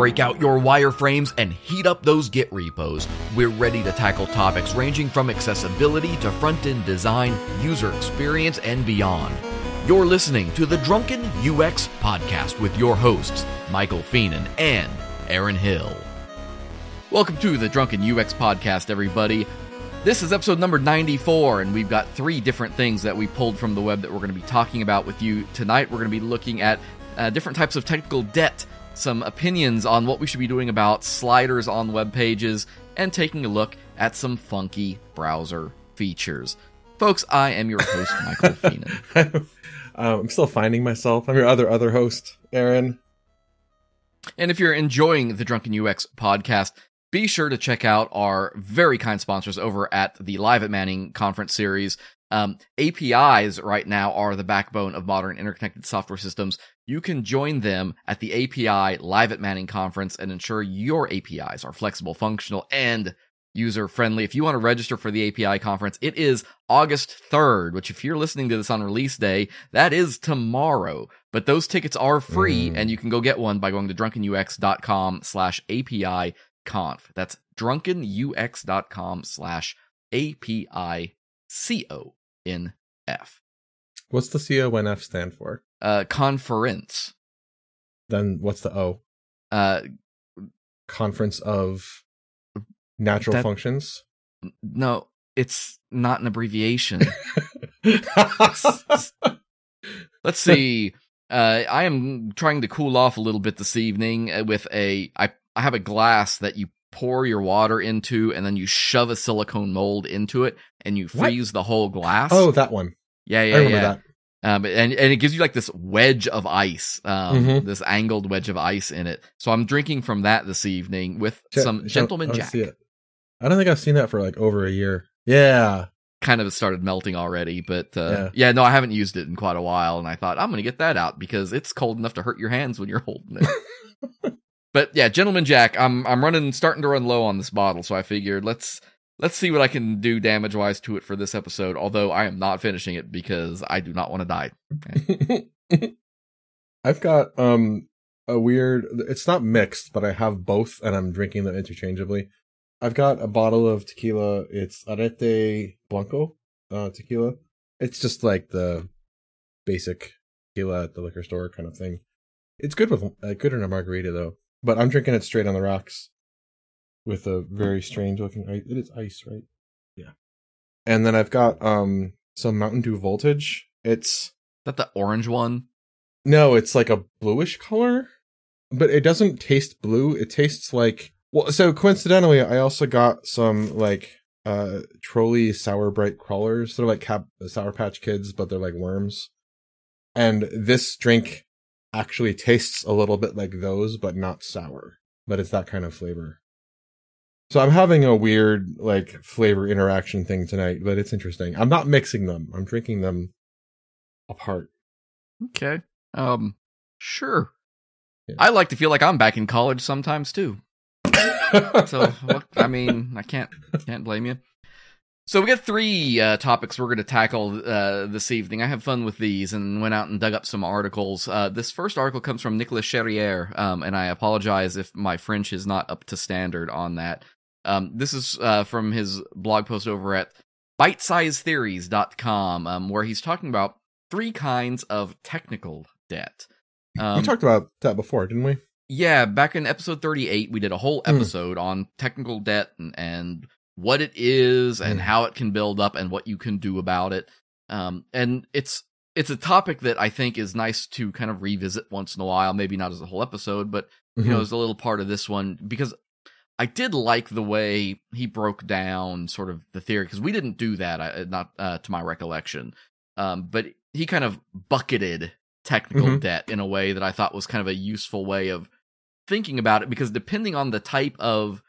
break out your wireframes and heat up those Git repos. We're ready to tackle topics ranging from accessibility to front-end design, user experience, and beyond. You're listening to the Drunken UX Podcast with your hosts, Michael Feenan and Aaron Hill. Welcome to the Drunken UX Podcast, everybody. This is episode number 94, and we've got 3 different things that we pulled from the web that we're going to be talking about with you tonight. We're going to be looking at different types of technical debt, some opinions on what we should be doing about sliders on web pages, and taking a look at some funky browser features. Folks, I am your host, Michael Feenan. I'm still finding myself. I'm your other host, Aaron. And if you're enjoying the Drunken UX Podcast, be sure to check out our very kind sponsors over at the Live at Manning conference series. APIs right now are the backbone of modern interconnected software systems. You can join them at the API Live at Manning conference and ensure your APIs are flexible, functional, and user-friendly. If you want to register for the API conference, it is August 3rd, which if you're listening to this on release day, that is tomorrow. But those tickets are free, and you can go get one by going to drunkenux.com/API conf. That's drunkenux.com/APICONF. What's the CONF stand for? Conference. Then what's the O? Conference of Natural Functions? No, it's not an abbreviation. Let's see. I am trying to cool off a little bit this evening with I have a glass that you pour your water into, and then you shove a silicone mold into it, and you freeze the whole glass. Oh, that one. Yeah. I remember that. And it gives you like this wedge of ice, this angled wedge of ice in it. So I'm drinking from that this evening with some Gentleman Jack. See it. I don't think I've seen that for like over a year. Yeah. Kind of started melting already, but yeah, no, I haven't used it in quite a while, and I thought I'm going to get that out because it's cold enough to hurt your hands when you're holding it. But yeah, Gentleman Jack, I'm starting to run low on this bottle, so I figured let's see what I can do damage-wise to it for this episode, although I am not finishing it because I do not want to die. Okay. I've got a weird, it's not mixed, but I have both, and I'm drinking them interchangeably. I've got a bottle of tequila. It's Arete Blanco tequila. It's just like the basic tequila at the liquor store kind of thing. It's good with good in a margarita though. But I'm drinking it straight on the rocks with a very strange looking ice. It is ice, right? Yeah. And then I've got some Mountain Dew Voltage. Is that the orange one? No, it's like a bluish color, but it doesn't taste blue. It tastes like, well, so coincidentally, I also got some like Trolley Sour Bright crawlers. They're like Sour Patch Kids, but they're like worms. And this drink actually tastes a little bit like those, but not sour. But it's that kind of flavor. So I'm having a weird like flavor interaction thing tonight, but it's interesting. I'm not mixing them. I'm drinking them apart. Okay. Sure. Yeah. I like to feel like I'm back in college sometimes too. So, I mean, I can't blame you. So we got 3 topics we're going to tackle this evening. I have fun with these and went out and dug up some articles. This first article comes from Nicolas Cherrier, and I apologize if my French is not up to standard on that. This is from his blog post over at bitesizetheories.com, where he's talking about 3 kinds of technical debt. We talked about that before, didn't we? Yeah, back in episode 38, we did a whole episode on technical debt and what it is and how it can build up and what you can do about it. And it's a topic that I think is nice to kind of revisit once in a while, maybe not as a whole episode, but you know, as a little part of this one, because I did like the way he broke down sort of the theory, because we didn't do that, not to my recollection. But he kind of bucketed technical debt in a way that I thought was kind of a useful way of thinking about it, because depending on the type of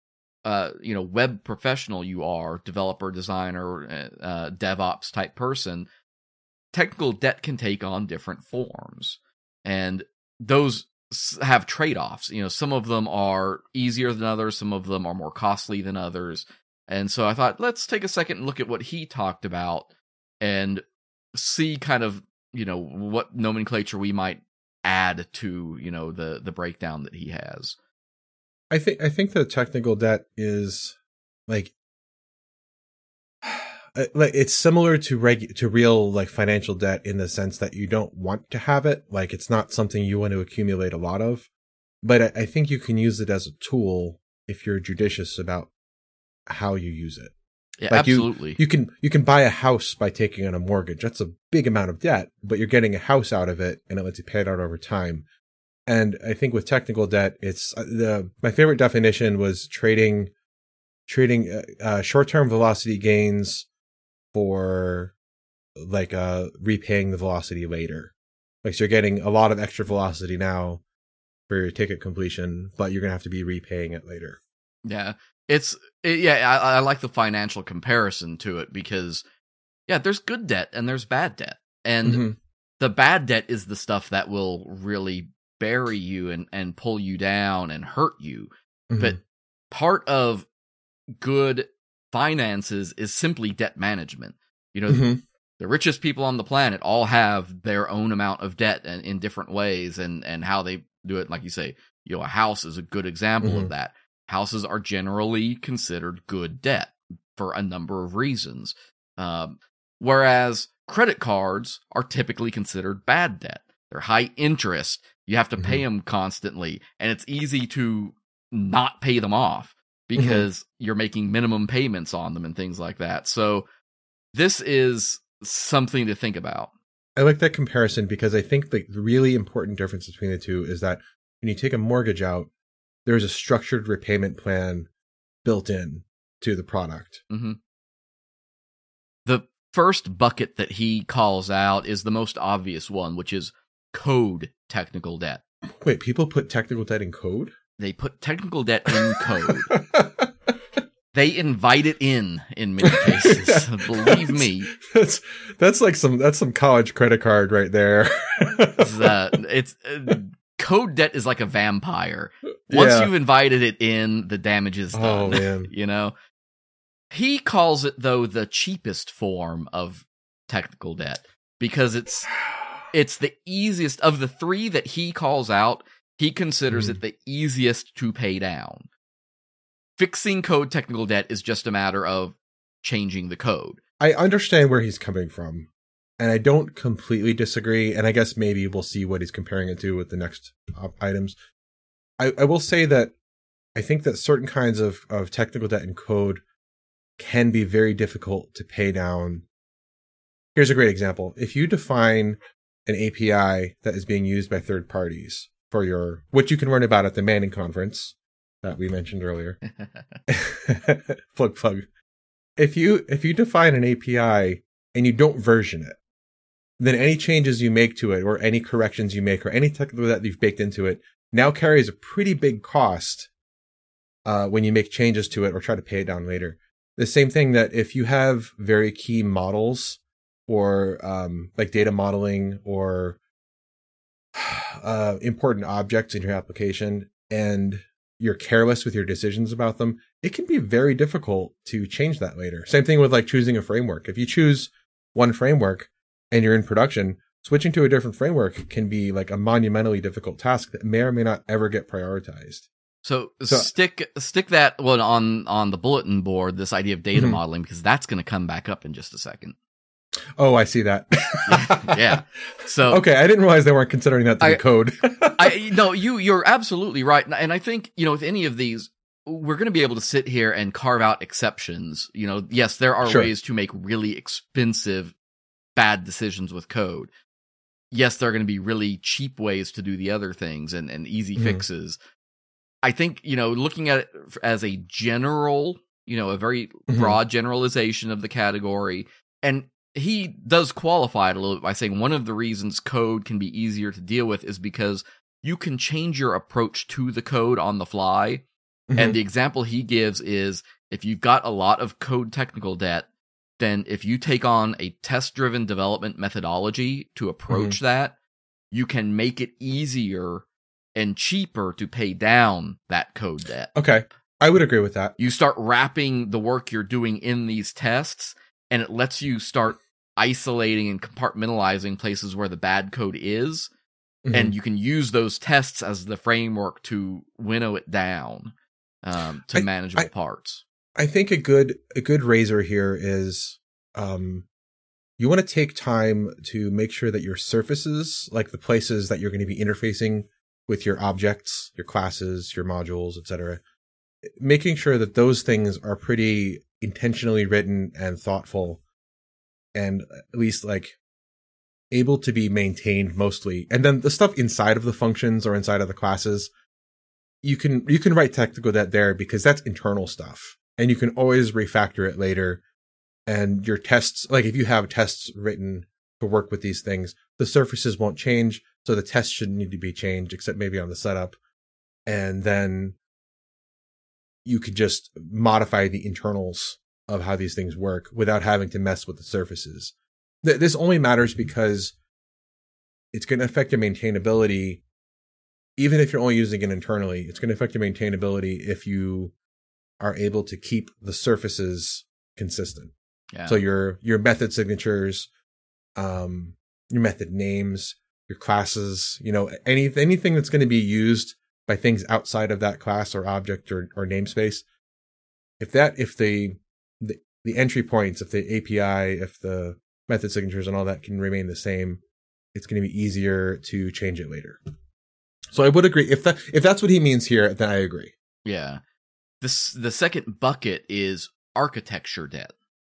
web professional you are, developer, designer, DevOps type person, technical debt can take on different forms, and those have trade-offs. You know, some of them are easier than others, some of them are more costly than others, and so I thought, let's take a second and look at what he talked about and see kind of, you know, what nomenclature we might add to, the breakdown that he has. I think the technical debt is like it's similar to real like financial debt in the sense that you don't want to have it. Like it's not something you want to accumulate a lot of, but I think you can use it as a tool if you're judicious about how you use it. Yeah, like absolutely. You can buy a house by taking on a mortgage. That's a big amount of debt, but you're getting a house out of it and it lets you pay it out over time. And I think with technical debt, it's my favorite definition was trading short-term velocity gains for like repaying the velocity later. Like so you're getting a lot of extra velocity now for your ticket completion, but you're gonna have to be repaying it later. Yeah, I like the financial comparison to it because there's good debt and there's bad debt, and the bad debt is the stuff that will really bury you and pull you down and hurt you. But part of good finances is simply debt management. The richest people on the planet all have their own amount of debt and in different ways, and how they do it. Like you say, a house is a good example of that. Houses are generally considered good debt for a number of reasons. Whereas credit cards are typically considered bad debt. They're high interest. You have to pay them constantly, and it's easy to not pay them off because you're making minimum payments on them and things like that. So this is something to think about. I like that comparison because I think the really important difference between the two is that when you take a mortgage out, there's a structured repayment plan built in to the product. The first bucket that he calls out is the most obvious one, which is code technical debt. Wait, people put technical debt in code? They put technical debt in code. They invite it in many cases. Believe me. That's some college credit card right there. It's code debt is like a vampire. Once you've invited it in, the damage is done. Oh man. He calls it though the cheapest form of technical debt because it's the easiest of the three that he calls out. He considers it the easiest to pay down. Fixing code technical debt is just a matter of changing the code. I understand where he's coming from, and I don't completely disagree, and I guess maybe we'll see what he's comparing it to with the next items. I will say that I think that certain kinds of technical debt in code can be very difficult to pay down. Here's a great example. If you define an API that is being used by third parties for which you can learn about at the Manning conference that we mentioned earlier. plug. If you define an API and you don't version it, then any changes you make to it or any corrections you make or any technical that you've baked into it now carries a pretty big cost when you make changes to it or try to pay it down later. The same thing that if you have very key models or like data modeling or important objects in your application and you're careless with your decisions about them, it can be very difficult to change that later. Same thing with like choosing a framework. If you choose one framework and you're in production, switching to a different framework can be like a monumentally difficult task that may or may not ever get prioritized. So stick that one on the bulletin board, this idea of data modeling, because that's going to come back up in just a second. Oh, I see that. Yeah. So okay, I didn't realize they weren't considering that to be code. No, you're absolutely right, and I think with any of these, we're going to be able to sit here and carve out exceptions. Yes, there are ways to make really expensive bad decisions with code. Yes, there are going to be really cheap ways to do the other things and easy fixes. I think, looking at it as a general, a very broad generalization of the category, and he does qualify it a little bit by saying one of the reasons code can be easier to deal with is because you can change your approach to the code on the fly. And the example he gives is if you've got a lot of code technical debt, then if you take on a test-driven development methodology to approach that, you can make it easier and cheaper to pay down that code debt. Okay, I would agree with that. You start wrapping the work you're doing in these tests, and it lets you start isolating and compartmentalizing places where the bad code is. and you can use those tests as the framework to winnow it down to manageable parts. I think a good razor here is you want to take time to make sure that your surfaces, like the places that you're going to be interfacing with your objects, your classes, your modules, etc., making sure that those things are pretty intentionally written and thoughtful, and at least like able to be maintained mostly. And then the stuff inside of the functions or inside of the classes, you can write technical debt there because that's internal stuff, and you can always refactor it later. And your tests, like if you have tests written to work with these things, the surfaces won't change, so the tests shouldn't need to be changed except maybe on the setup. And then you could just modify the internals of how these things work without having to mess with the surfaces. This only matters because it's going to affect your maintainability. Even if you're only using it internally, it's going to affect your maintainability if you are able to keep the surfaces consistent. Yeah. So your method signatures, your method names, your classes, anything that's going to be used by things outside of that class or object or namespace. If the entry points, if the API, if the method signatures and all that can remain the same, it's going to be easier to change it later. So I would agree. If that's what he means here, then I agree. Yeah. The second bucket is architecture debt.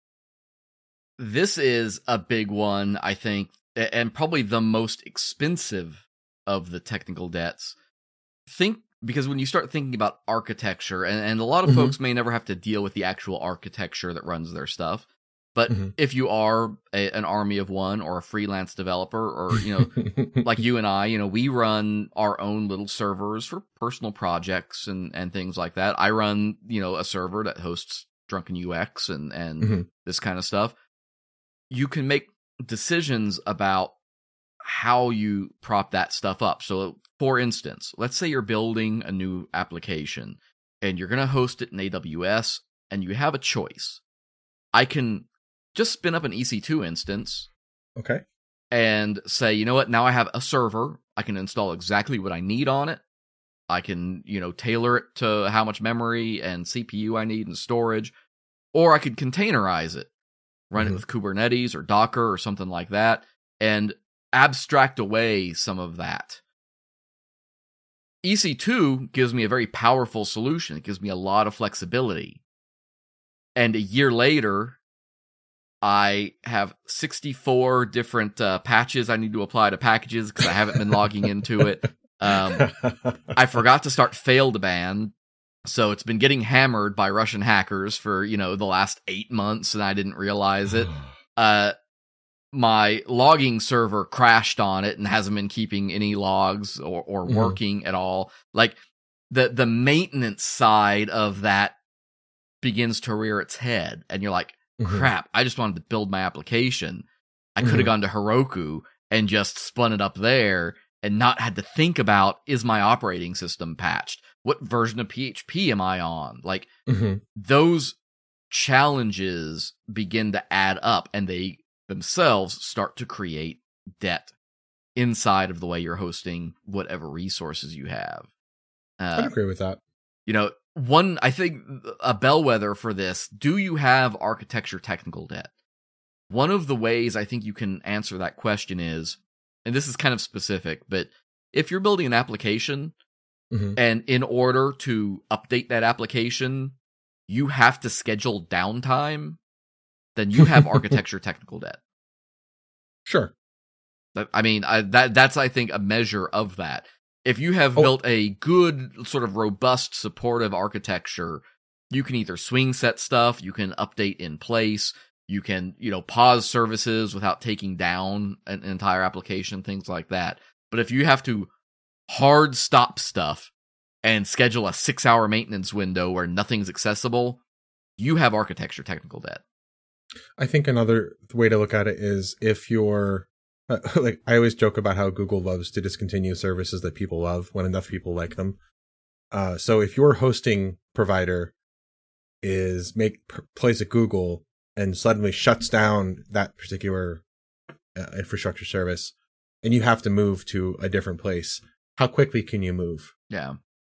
This is a big one, I think, and probably the most expensive of the technical debts. Because when you start thinking about architecture, and a lot of folks may never have to deal with the actual architecture that runs their stuff, but if you are an army of one or a freelance developer, or like you and I, we run our own little servers for personal projects and things like that. I run a server that hosts Drunken UX and this kind of stuff. You can make decisions about how you prop that stuff up. So, for instance, let's say you're building a new application and you're going to host it in AWS, and you have a choice. I can just spin up an EC2 instance. Okay. And say, you know what, now I have a server. I can install exactly what I need on it. I can, tailor it to how much memory and CPU I need and storage. Or I could containerize it, run it with Kubernetes or Docker or something like that, and abstract away some of that. EC2 gives me a very powerful solution. It gives me a lot of flexibility. And a year later, I have 64 different patches I need to apply to packages because I haven't been logging into it. I forgot to start fail2ban, so it's been getting hammered by Russian hackers for, the last 8 months, and I didn't realize it. My logging server crashed on it and hasn't been keeping any logs or working at all. Like, the maintenance side of that begins to rear its head, and you're like, crap, I just wanted to build my application. I could have gone to Heroku and just spun it up there and not had to think about, is my operating system patched? What version of PHP am I on? Like, those challenges begin to add up, and they themselves start to create debt inside of the way you're hosting whatever resources you have. I'd agree with that. I think a bellwether for this, do you have architecture technical debt? One of the ways I think you can answer that question is, and this is kind of specific, but if you're building an application and in order to update that application, you have to schedule downtime, then you have architecture technical debt. Sure. I mean, that's, I think, a measure of that. If you have built a good, sort of robust, supportive architecture, you can either swing set stuff, you can update in place, you can, pause services without taking down an entire application, things like that. But if you have to hard stop stuff and schedule a 6-hour maintenance window where nothing's accessible, you have architecture technical debt. I think another way to look at it is if you're like, I always joke about how Google loves to discontinue services that people love when enough people like them. So if your hosting provider plays at Google and suddenly shuts down that particular infrastructure service, and you have to move to a different place. How quickly can you move? Yeah.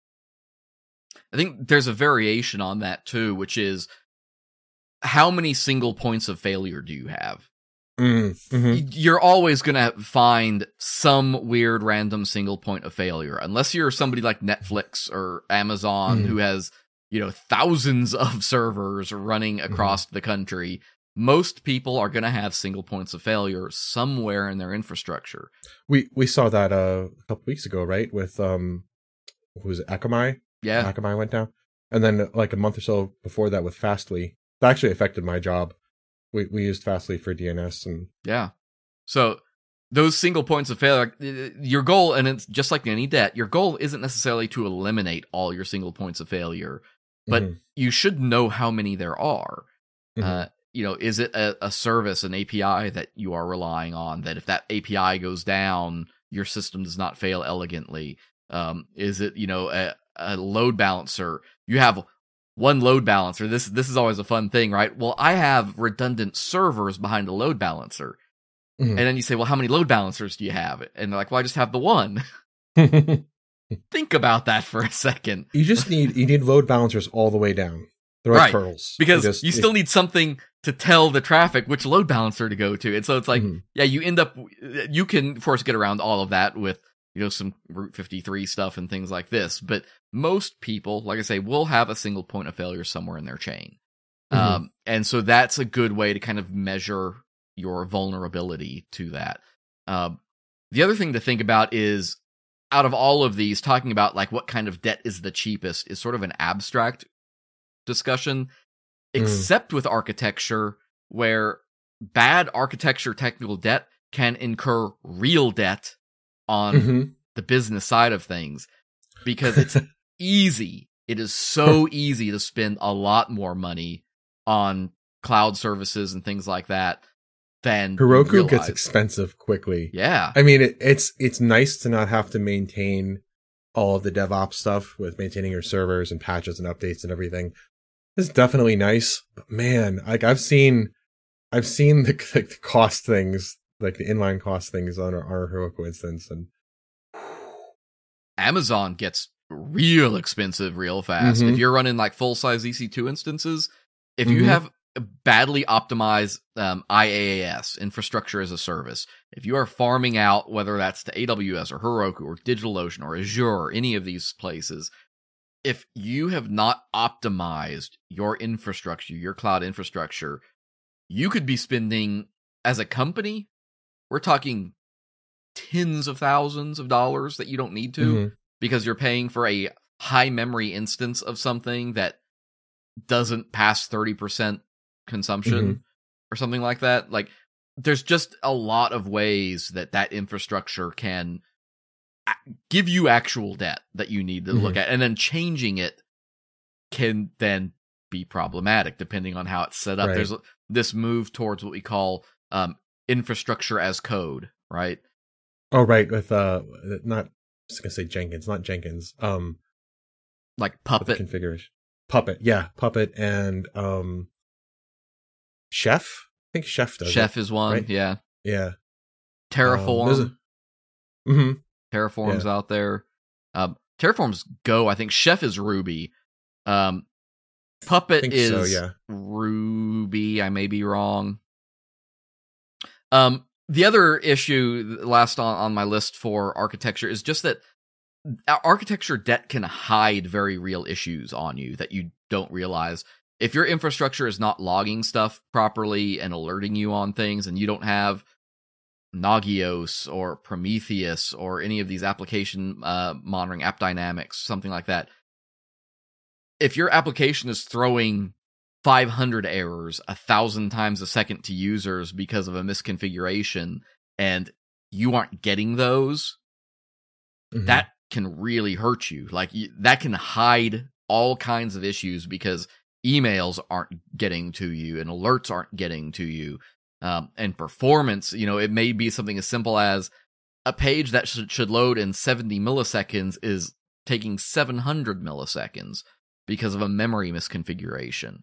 I think there's a variation on that too, which is how many single points of failure do you have? Mm-hmm. You're always going to find some weird random single point of failure, unless you're somebody like Netflix or Amazon who has, thousands of servers running across the country. Most people are going to have single points of failure somewhere in their infrastructure. We saw that a couple weeks ago, right? With who was it, Akamai? Yeah. Akamai went down. And then like a month or so before that with Fastly. That actually affected my job. We used Fastly for DNS and yeah. So those single points of failure, your goal, and it's just like any debt, your goal isn't necessarily to eliminate all your single points of failure, but you should know how many there are. Is it a service, an API that you are relying on, that if that API goes down, your system does not fail elegantly? Is it, a load balancer? You have one load balancer. This is always a fun thing, right? Well, I have redundant servers behind a load balancer. And then you say, well, how many load balancers do you have? And they're like, well, I just have the one. Think about that for a second. You need load balancers all the way down. The right kernels. Because you still need something to tell the traffic which load balancer to go to. And so it's like, you end up, you can, of course, get around all of that with, some Route 53 stuff and things like this. But most people, like I say, will have a single point of failure somewhere in their chain. And so that's a good way to kind of measure your vulnerability to that. The other thing to think about is, out of all of these, talking about like what kind of debt is the cheapest is sort of an abstract discussion, except with architecture, where bad architecture technical debt can incur real debt on the business side of things, because it's easy. It is so easy to spend a lot more money on cloud services and things like that than Heroku gets expensive quickly. Yeah. I mean, it's nice to not have to maintain all of the DevOps stuff with maintaining your servers and patches and updates and everything. It's definitely nice, but man, like I've seen the cost things, like the inline cost things on our Heroku instance, and Amazon gets real expensive real fast. If you're running like full-size EC2 instances, if you have badly optimized IaaS, infrastructure as a service, if you are farming out, whether that's to AWS or Heroku or DigitalOcean or Azure or any of these places, if you have not optimized your infrastructure, your cloud infrastructure, you could be spending, as a company, we're talking tens of thousands of dollars that you don't need to, because you're paying for a high memory instance of something that doesn't pass 30% consumption or something like that. Like, there's just a lot of ways that infrastructure can give you actual debt that you need to look at, and then changing it can then be problematic depending on how it's set up. There's this move towards what we call infrastructure as code, right? Oh, right. With not, I was gonna say Jenkins, not Jenkins. Like Puppet configuration. Puppet, yeah, Puppet and Chef. I think Chef does. Chef it, is one, right? yeah. Terraform. Terraform's out there. Terraform's Go. I think Chef is Ruby. Puppet is Ruby. I may be wrong. The other issue, last on my list for architecture, is just that architecture debt can hide very real issues on you that you don't realize. If your infrastructure is not logging stuff properly and alerting you on things, and you don't have Nagios or Prometheus or any of these application monitoring, AppDynamics, something like that, if your application is throwing 500 errors 1,000 times a second to users because of a misconfiguration, and you aren't getting those, that can really hurt you. Like, that can hide all kinds of issues because emails aren't getting to you and alerts aren't getting to you. And performance, it may be something as simple as a page that should load in 70 milliseconds is taking 700 milliseconds because of a memory misconfiguration.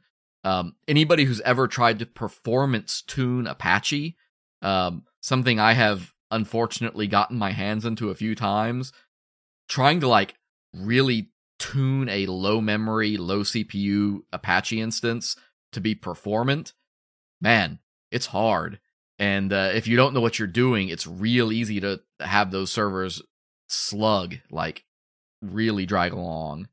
Anybody who's ever tried to performance tune Apache, something I have unfortunately gotten my hands into a few times, trying to like really tune a low memory, low CPU Apache instance to be performant, man, it's hard. And if you don't know what you're doing, it's real easy to have those servers slug, like really drag along.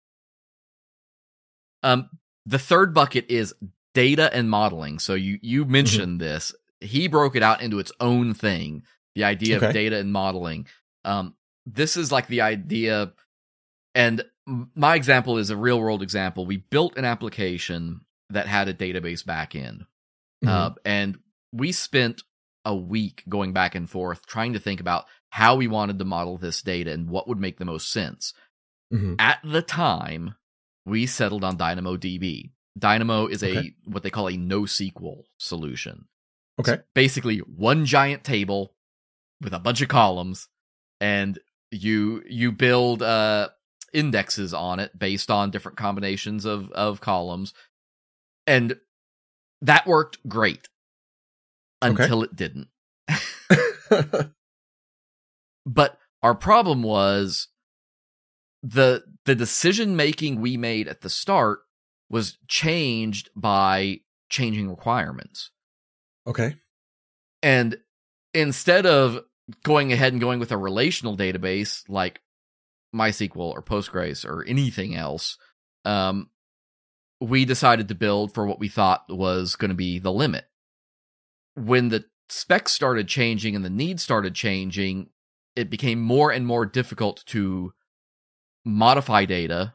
The third bucket is data and modeling. So you mentioned this. He broke it out into its own thing, the idea of data and modeling. This is like the idea, and my example is a real world example. We built an application that had a database backend, and we spent a week going back and forth trying to think about how we wanted to model this data and what would make the most sense. At the time, we settled on DynamoDB. Dynamo is what they call a NoSQL solution. Okay. It's basically one giant table with a bunch of columns, and you build indexes on it based on different combinations of columns. And that worked great until it didn't. But our problem was the decision making we made at the start was changed by changing requirements. Okay. And instead of going ahead and going with a relational database like MySQL or Postgres or anything else, we decided to build for what we thought was going to be the limit. When the specs started changing and the needs started changing, it became more and more difficult to modify data.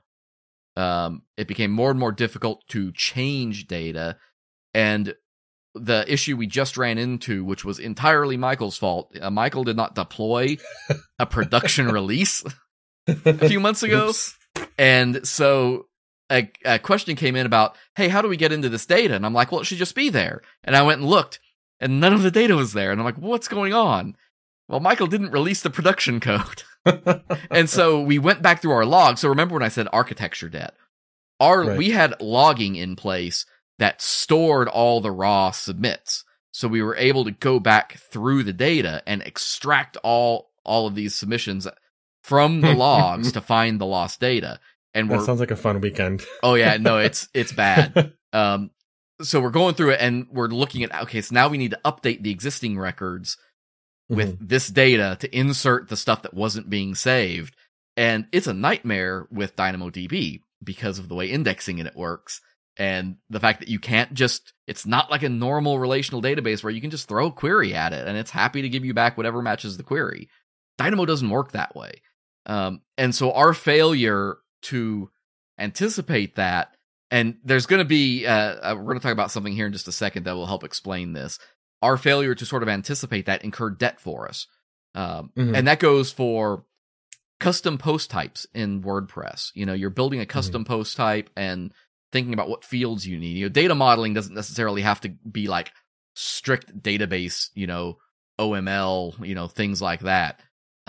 It became more and more difficult to change data. And the issue we just ran into, which was entirely Michael's fault, Michael did not deploy a production release a few months ago. Oops. And so a question came in about, hey, how do we get into this data? And I'm like, well, it should just be there. And I went and looked, and none of the data was there. And I'm like, what's going on? Well, Michael didn't release the production code. And so we went back through our logs. So remember when I said architecture debt? We had logging in place that stored all the raw submits. So we were able to go back through the data and extract all of these submissions from the logs to find the lost data. And that sounds like a fun weekend. Oh yeah, no, it's bad. So we're going through it and we're looking at, okay, so now we need to update the existing records with this data to insert the stuff that wasn't being saved. And it's a nightmare with DynamoDB because of the way indexing in it works. And the fact that you can't just, it's not like a normal relational database where you can just throw a query at it and it's happy to give you back whatever matches the query. Dynamo doesn't work that way. And so our failure to anticipate that, and there's going to be, we're going to talk about something here in just a second that will help explain this. Our failure to sort of anticipate that incurred debt for us. And that goes for custom post types in WordPress. You know, you're building a custom post type and thinking about what fields you need. You know, data modeling doesn't necessarily have to be like strict database, you know, OML, you know, things like that.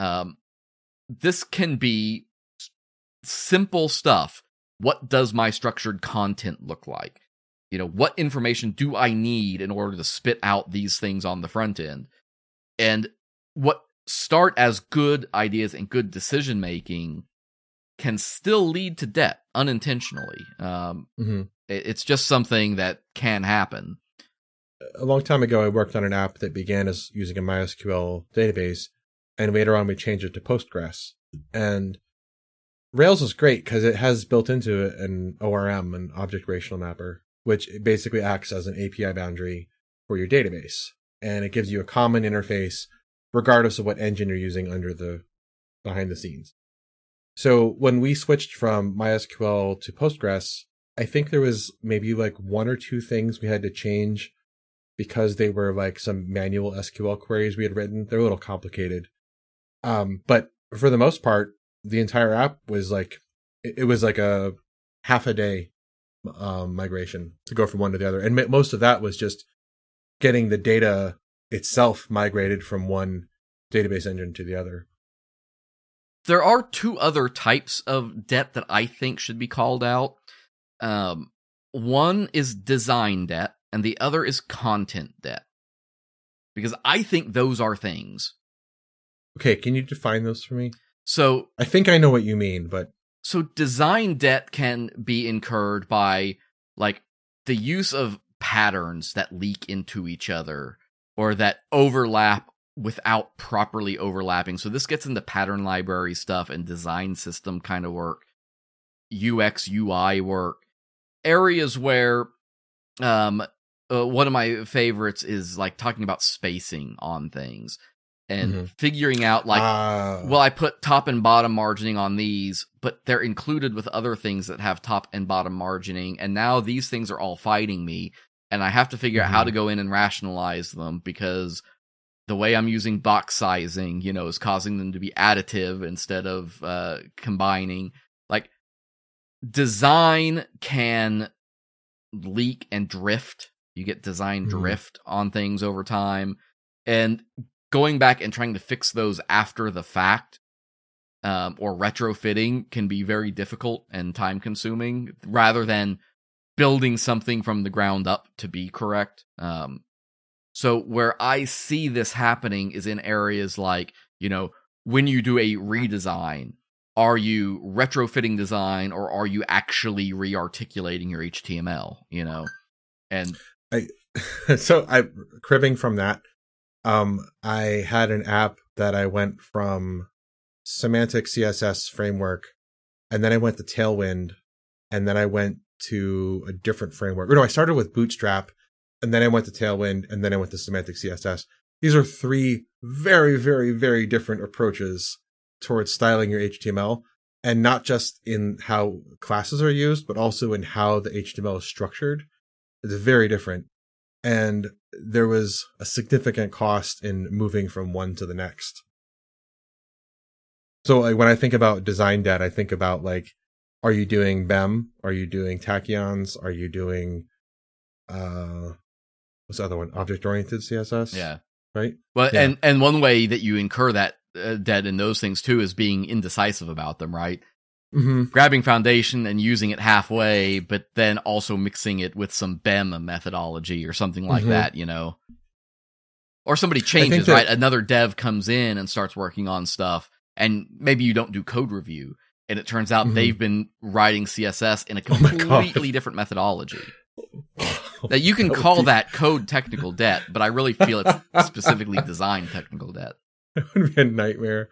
This can be simple stuff. What does my structured content look like? You know, what information do I need in order to spit out these things on the front end? And what start as good ideas and good decision making can still lead to debt unintentionally. It's just something that can happen. A long time ago, I worked on an app that began as using a MySQL database, and later on we changed it to Postgres. And Rails is great because it has built into it an ORM, an object relational mapper, which basically acts as an API boundary for your database. And it gives you a common interface regardless of what engine you're using behind the scenes. So when we switched from MySQL to Postgres, I think there was maybe like one or two things we had to change because they were like some manual SQL queries we had written. They're a little complicated. But for the most part, the entire app was like, it was like a half a day migration to go from one to the other. And most of that was just getting the data itself migrated from one database engine to the other. There are two other types of debt that I think should be called out. One is design debt, and the other is content debt. Because I think those are things. Okay, can you define those for me? So I think I know what you mean, but so design debt can be incurred by like the use of patterns that leak into each other or that overlap without properly overlapping. So this gets into pattern library stuff and design system kind of work, UX, UI work, areas where one of my favorites is like talking about spacing on things and figuring out like, well, I put top and bottom margining on these, but they're included with other things that have top and bottom margining. And now these things are all fighting me. And I have to figure out how to go in and rationalize them because the way I'm using box sizing, you know, is causing them to be additive instead of combining. Like, design can leak and drift. You get design drift on things over time. And going back and trying to fix those after the fact or retrofitting can be very difficult and time consuming rather than building something from the ground up to be correct. So where I see this happening is in areas like, you know, when you do a redesign, are you retrofitting design or are you actually re-articulating your HTML, you know? And so cribbing from that, I had an app that I went from Semantic CSS framework, and then I went to Tailwind, and then I went to a different framework. Or no, I started with Bootstrap, and then I went to Tailwind, and then I went to Semantic CSS. These are three very, very, very different approaches towards styling your HTML, and not just in how classes are used, but also in how the HTML is structured. It's very different. And there was a significant cost in moving from one to the next. So like, when I think about design debt, I think about like, are you doing BEM? Are you doing tachyons? Are you doing, what's the other one? Object-oriented CSS? yeah. Right? Well, Yeah. and one way that you incur that debt in those things too is being indecisive about them, right? Grabbing foundation and using it halfway, but then also mixing it with some BEM methodology or something like that, you know? Or somebody changes, right? Another dev comes in and starts working on stuff, and maybe you don't do code review, and it turns out they've been writing CSS in a completely different methodology. Now, you can call that code technical debt, but I really feel it's specifically design technical debt. That would be a nightmare.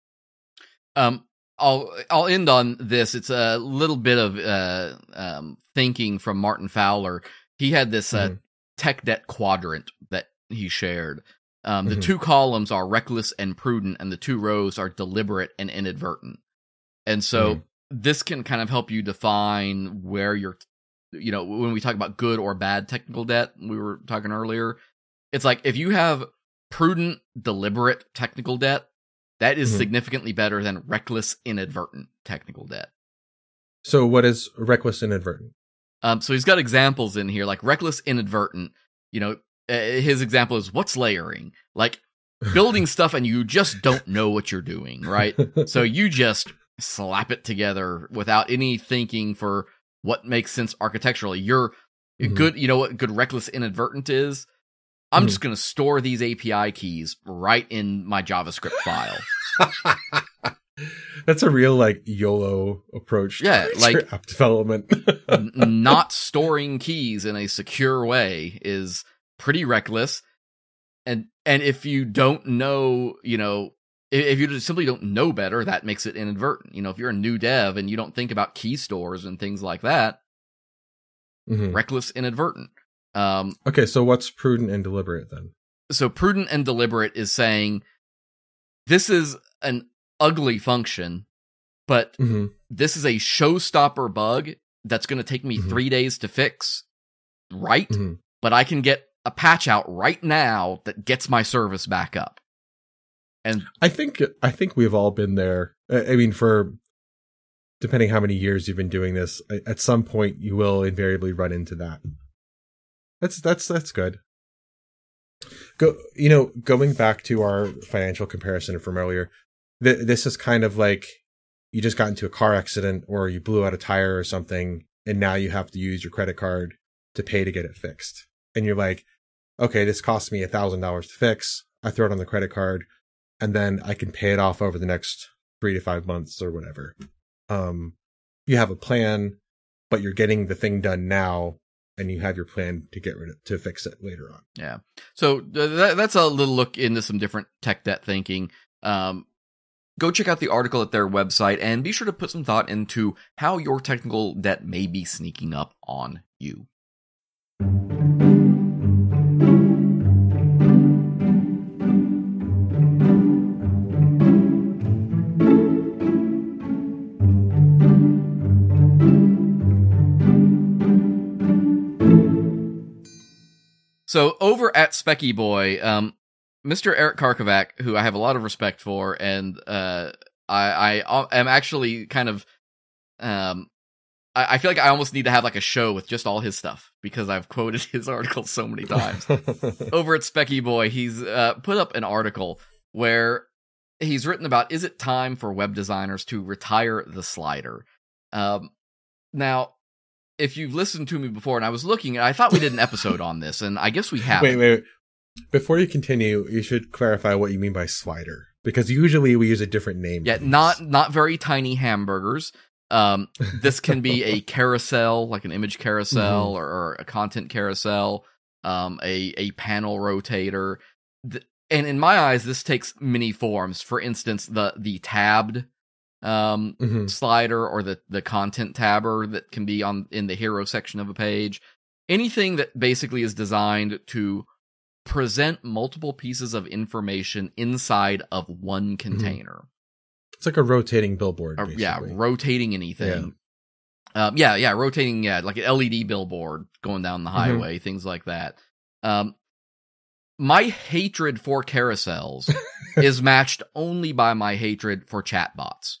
I'll end on this. It's a little bit of thinking from Martin Fowler. He had this tech debt quadrant that he shared. The two columns are reckless and prudent, and the two rows are deliberate and inadvertent. And so this can kind of help you define where you're, you know, when we talk about good or bad technical debt, we were talking earlier, it's like if you have prudent, deliberate technical debt, that is significantly better than reckless, inadvertent technical debt. So what is reckless, inadvertent? So he's got examples in here, like reckless, inadvertent. You know, his example is what's layering? Like building stuff and you just don't know what you're doing, right? So you just slap it together without any thinking for what makes sense architecturally. You're good. You know what good, reckless, inadvertent is? I'm just going to store these API keys right in my JavaScript file. That's a real like YOLO approach. Yeah, like app development. Not storing keys in a secure way is pretty reckless. And if you don't know, you know, if you just simply don't know better, that makes it inadvertent. You know, if you're a new dev and you don't think about key stores and things like that, reckless, inadvertent. Okay, so what's prudent and deliberate then? So prudent and deliberate is saying, this is an ugly function, but this is a showstopper bug that's going to take me 3 days to fix, right? But I can get a patch out right now that gets my service back up. And I think we've all been there. I mean, for depending how many years you've been doing this, at some point you will invariably run into that. That's good. Going back to our financial comparison from earlier, this is kind of like you just got into a car accident or you blew out a tire or something, and now you have to use your credit card to pay to get it fixed. And you're like, okay, this cost me $1,000 to fix. I throw it on the credit card, and then I can pay it off over the next 3 to 5 months or whatever. You have a plan, but you're getting the thing done now, and you have your plan to fix it later on. Yeah. So that's a little look into some different tech debt thinking. Go check out the article at their website, and be sure to put some thought into how your technical debt may be sneaking up on you. So over at Specky Boy, Mr. Eric Karkovac, who I have a lot of respect for, and I am actually kind of, I feel like I almost need to have like a show with just all his stuff, because I've quoted his article so many times. Over at Specky Boy, he's put up an article where he's written about, is it time for web designers to retire the slider? Now, if you've listened to me before, and I was looking, I thought we did an episode on this, and I guess we haven't. Wait. Before you continue, you should clarify what you mean by slider, because usually we use a different name. Yeah, not very tiny hamburgers. This can be a carousel, like an image carousel, or a content carousel, a panel rotator. And in my eyes, this takes many forms. For instance, the tabbed slider, or the content tabber that can be in the hero section of a page. Anything that basically is designed to present multiple pieces of information inside of one container. It's like a rotating billboard. Yeah, rotating anything. Yeah. Rotating, like an LED billboard going down the highway, things like that. My hatred for carousels is matched only by my hatred for chatbots.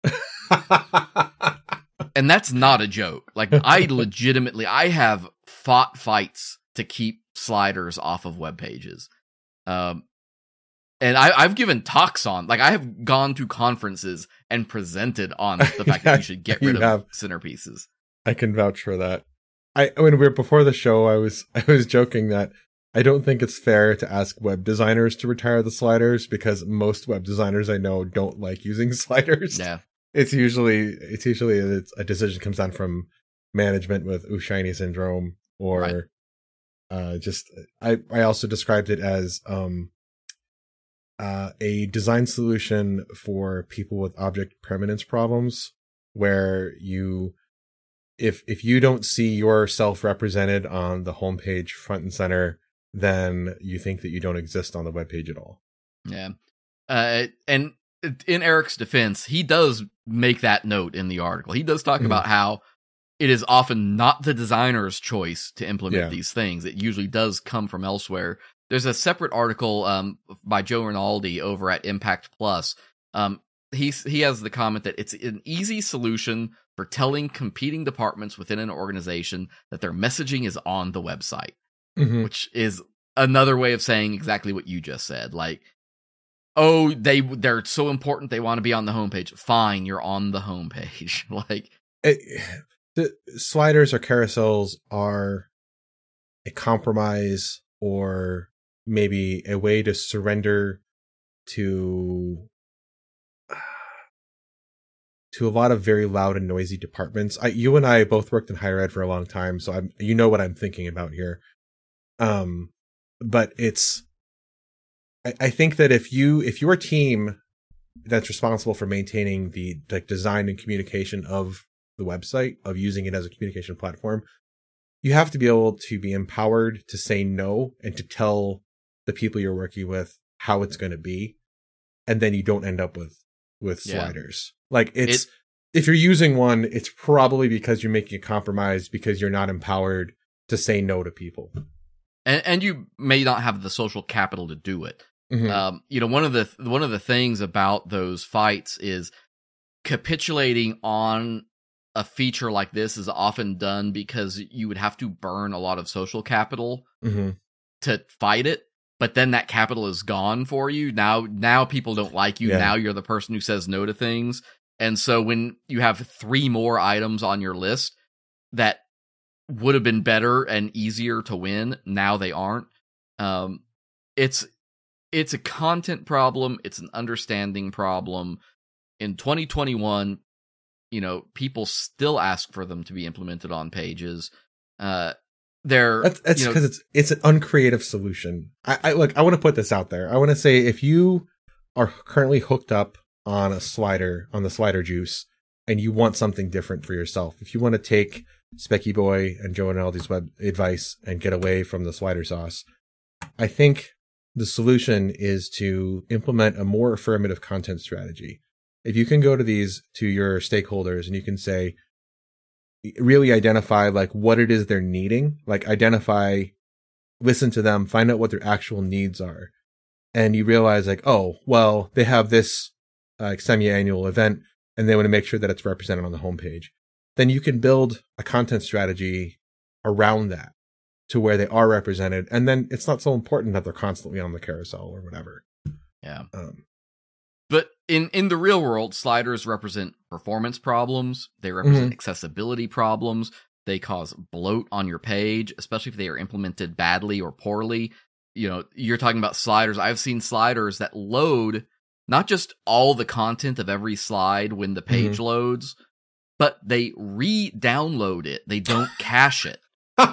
And that's not a joke. Like, I have fought fights to keep sliders off of web pages. And I've given talks on, like, I have gone to conferences and presented on the fact that you should get rid of centerpieces. I can vouch for that. When we were before the show, I was joking that I don't think it's fair to ask web designers to retire the sliders, because most web designers I know don't like using sliders. Yeah. It's usually a decision comes down from management with shiny syndrome, or just I also described it as a design solution for people with object permanence problems, where if you don't see yourself represented on the homepage front and center, then you think that you don't exist on the webpage at all. Yeah. And in Eric's defense, he does make that note in the article. He does talk about how it is often not the designer's choice to implement these things. It usually does come from elsewhere. There's a separate article by Joe Rinaldi over at Impact Plus. He has the comment that it's an easy solution for telling competing departments within an organization that their messaging is on the website, which is another way of saying exactly what you just said. Like, oh, they're so important, they want to be on the homepage. Fine, you're on the homepage. Like, the sliders or carousels are a compromise, or maybe a way to surrender to a lot of very loud and noisy departments. You and I both worked in higher ed for a long time, so you know what I'm thinking about here. But I think that if your team that's responsible for maintaining the design and communication of the website, of using it as a communication platform, you have to be able to be empowered to say no and to tell the people you're working with how it's going to be, and then you don't end up with sliders. Like, if you're using one, it's probably because you're making a compromise, because you're not empowered to say no to people, and you may not have the social capital to do it. One of the things about those fights is capitulating on a feature like this is often done because you would have to burn a lot of social capital to fight it, but then that capital is gone for you. Now people don't like you. Yeah. Now you're the person who says no to things. And so when you have 3 more items on your list that would have been better and easier to win, now they aren't. it's a content problem. It's an understanding problem. In 2021, people still ask for them to be implemented on pages. That's because it's an uncreative solution. I want to put this out there. I want to say, if you are currently hooked up on the slider juice, and you want something different for yourself, if you want to take Specky Boy and Joe and Aldi's web advice and get away from the slider sauce, I think the solution is to implement a more affirmative content strategy. If you can go to your stakeholders and you can say, really identify like what it is they're needing, like listen to them, find out what their actual needs are. And you realize like, oh, well, they have this semi-annual event and they want to make sure that it's represented on the homepage. Then you can build a content strategy around that to where they are represented. And then it's not so important that they're constantly on the carousel or whatever. Yeah. But in the real world, sliders represent performance problems. They represent accessibility problems. They cause bloat on your page, especially if they are implemented badly or poorly. You're talking about sliders. I've seen sliders that load not just all the content of every slide when the page loads, but they re-download it. They don't cache it.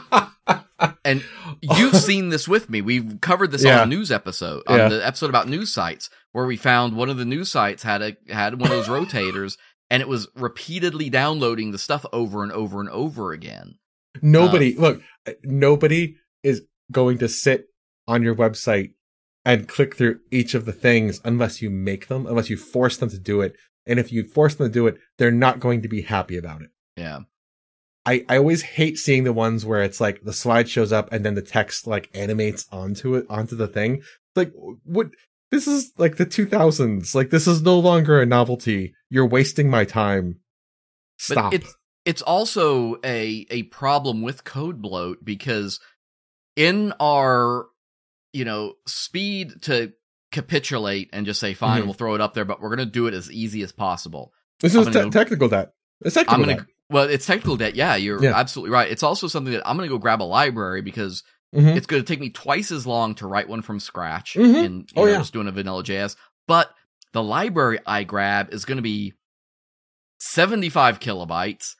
And you've seen this with me. We've covered this on a news episode, on the episode about news sites, where we found one of the news sites had one of those rotators, and it was repeatedly downloading the stuff over and over and over again. Nobody is going to sit on your website and click through each of the things unless you force them to do it. And if you force them to do it, they're not going to be happy about it. Yeah. I always hate seeing the ones where it's like the slide shows up and then the text like animates onto the thing. Like, what? This is like the 2000s. Like, this is no longer a novelty. You're wasting my time. Stop. But it's also a problem with code bloat, because in our, speed to capitulate and just say, fine, we'll throw it up there, but we're going to do it as easy as possible. This is technical debt. It's technical debt. Well, it's technical debt. Yeah, you're absolutely right. It's also something that I'm going to go grab a library, because it's going to take me twice as long to write one from scratch in just doing a vanilla JS. But the library I grab is going to be 75 kilobytes,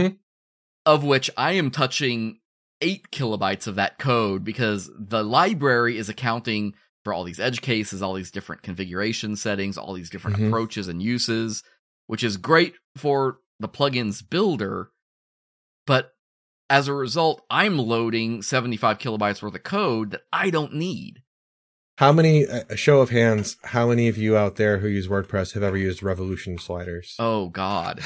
of which I am touching 8 kilobytes of that code, because the library is accounting for all these edge cases, all these different configuration settings, all these different approaches and uses, which is great for the plugins builder. But as a result, I'm loading 75 kilobytes worth of code that I don't need. How many, a show of hands, how many of you out there who use WordPress have ever used Revolution sliders? Oh, God.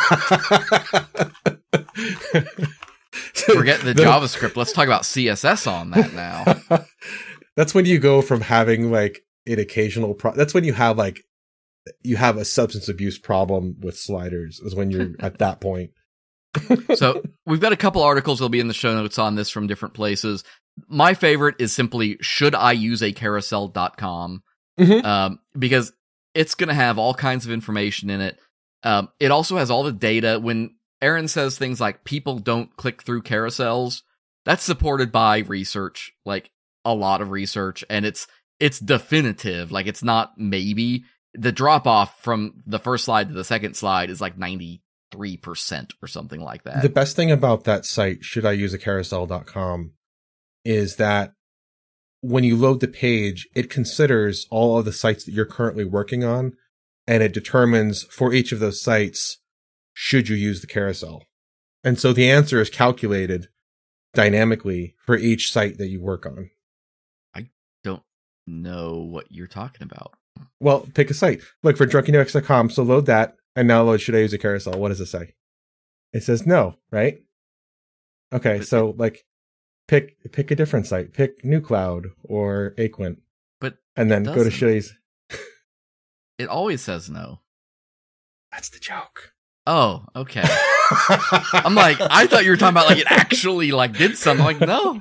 Forget the JavaScript. Let's talk about CSS on that now. That's when you go from having like an occasional that's when you have a substance abuse problem with sliders, is when you're at that point. So we've got a couple articles that'll be in the show notes on this from different places. My favorite is simply shouldiuseacarousel.com, because it's going to have all kinds of information in it. It also has all the data. When Aaron says things like people don't click through carousels, that's supported by research, like a lot of research, and it's definitive. Like, it's not maybe. The drop off from the first slide to the second slide is like 93% or something like that. The best thing about that site, shouldiuseacarousel.com, is that when you load the page, it considers all of the sites that you're currently working on, and it determines for each of those sites, should you use the carousel? And so the answer is calculated dynamically for each site that you work on. I don't know what you're talking about. Well, pick a site. Look for drunkenux.com. So load that, and now load should I use a carousel? What does it say? It says no, right? Okay, but so pick a different site. Pick NewCloud or Aquent. And then go to should I use. It always says no. That's the joke. Oh, okay. I'm like, I thought you were talking about like it actually like did something. Like, no.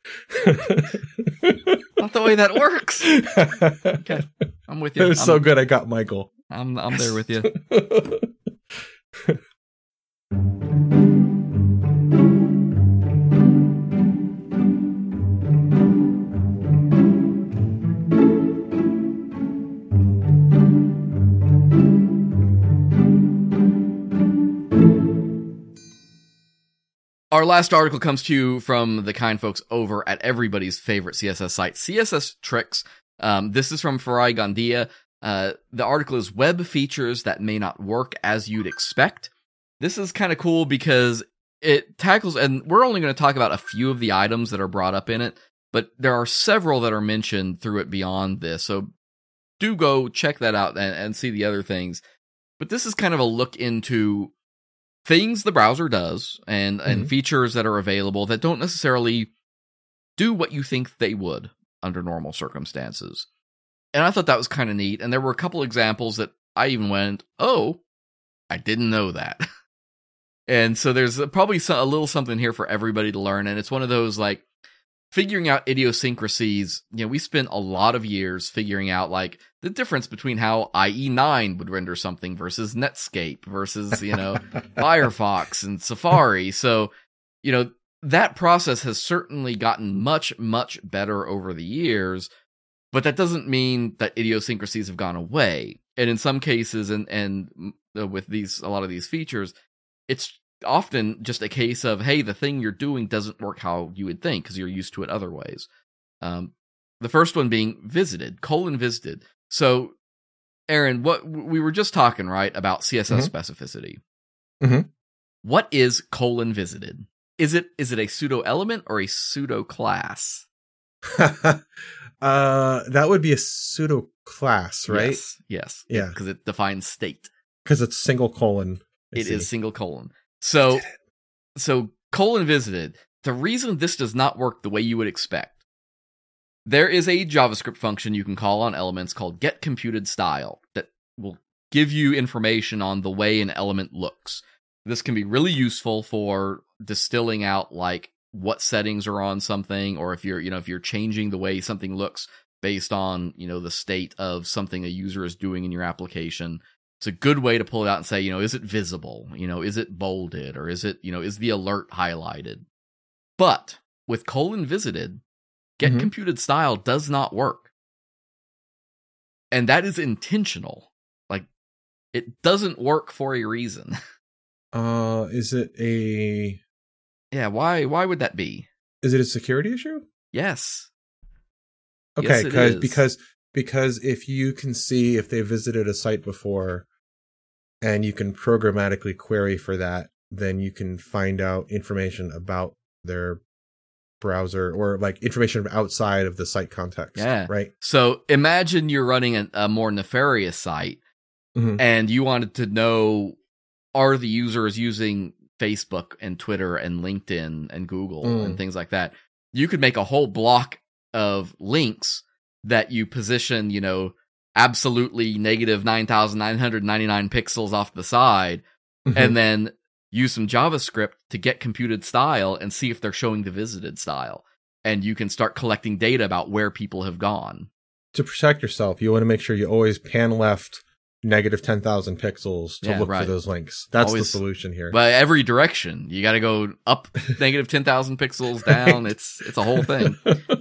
Not the way that works. Okay. I'm with you. It was so good I got Michael. I'm there with you. Our last article comes to you from the kind folks over at everybody's favorite CSS site, CSS Tricks. This is from Farai Gandia. The article is Web Features That May Not Work As You'd Expect. This is kind of cool because it tackles, and we're only going to talk about a few of the items that are brought up in it, but there are several that are mentioned through it beyond this. So do go check that out and see the other things. But this is kind of a look into things the browser does and features that are available that don't necessarily do what you think they would under normal circumstances. And I thought that was kind of neat. And there were a couple examples that I even went, oh, I didn't know that. And so there's probably a little something here for everybody to learn. And it's one of those, like, figuring out idiosyncrasies. You know, we spent a lot of years figuring out, like, the difference between how IE9 would render something versus Netscape versus, you know, Firefox and Safari. So, you know, that process has certainly gotten much, much better over the years, but that doesn't mean that idiosyncrasies have gone away. And in some cases, and with a lot of these features, it's often just a case of, hey, the thing you're doing doesn't work how you would think because you're used to it other ways. The first one being visited. So, Aaron, what we were just talking, right, about CSS specificity. Mm-hmm. What is visited? Is it a pseudo element or a pseudo class? That would be a pseudo class, right? Yes. Yeah. Because it defines state. Because it's single colon. It is single colon. So colon visited. The reason this does not work the way you would expect, there is a JavaScript function you can call on elements called getComputedStyle that will give you information on the way an element looks. This can be really useful for distilling out, like, what settings are on something, or if you're changing the way something looks based on, you know, the state of something a user is doing in your application. It's a good way to pull it out and say, you know, is it visible? You know, is it bolded? Or is it, you know, is the alert highlighted? But with visited, getComputedStyle does not work. And that is intentional. Like, it doesn't work for a reason. Is it a... Yeah, why would that be? Is it a security issue? Yes. Okay, yes, because if you can see if they visited a site before and you can programmatically query for that, then you can find out information about their browser or, like, information outside of the site context. Yeah. Right? So imagine you're running a more nefarious site and you wanted to know, are the users using Facebook and Twitter and LinkedIn and Google and things like that? You could make a whole block of links that you position, you know, absolutely negative 9,999 pixels off the side, and then use some JavaScript to getComputedStyle and see if they're showing the visited style. And you can start collecting data about where people have gone. To protect yourself, you want to make sure you always pan left negative 10,000 pixels to look for those links. That's always the solution here. But every direction. You got to go up negative 10,000 pixels, down. Right. It's a whole thing.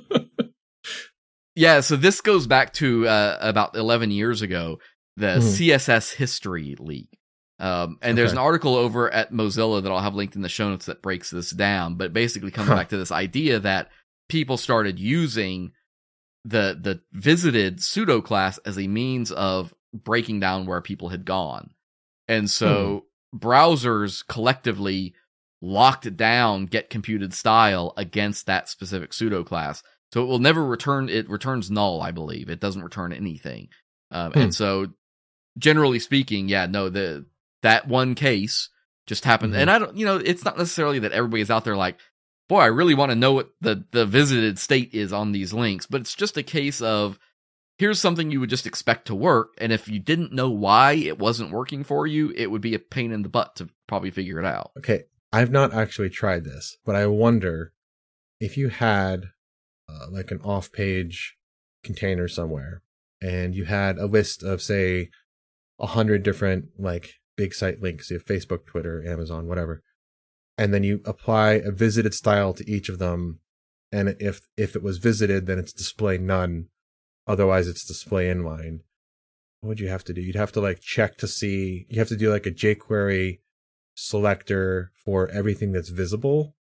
Yeah, so this goes back to about 11 years ago, the CSS history leak. And there's an article over at Mozilla that I'll have linked in the show notes that breaks this down, but basically comes back to this idea that people started using the visited pseudo class as a means of breaking down where people had gone. And so browsers collectively locked down getComputedStyle against that specific pseudo class. So it will never return. It returns null, I believe. It doesn't return anything. And so, generally speaking, that one case just happened. And I don't, it's not necessarily that everybody is out there like, boy, I really want to know what the visited state is on these links. But it's just a case of, here's something you would just expect to work. And if you didn't know why it wasn't working for you, it would be a pain in the butt to probably figure it out. Okay. I've not actually tried this, but I wonder if you had like an off-page container somewhere and you had a list of, say, 100 different like big site links. You have Facebook, Twitter, Amazon, whatever. And then you apply a visited style to each of them. And if it was visited, then it's display none. Otherwise, it's display inline. What would you have to do? You'd have to like check to see. You have to do like a jQuery selector for everything that's visible.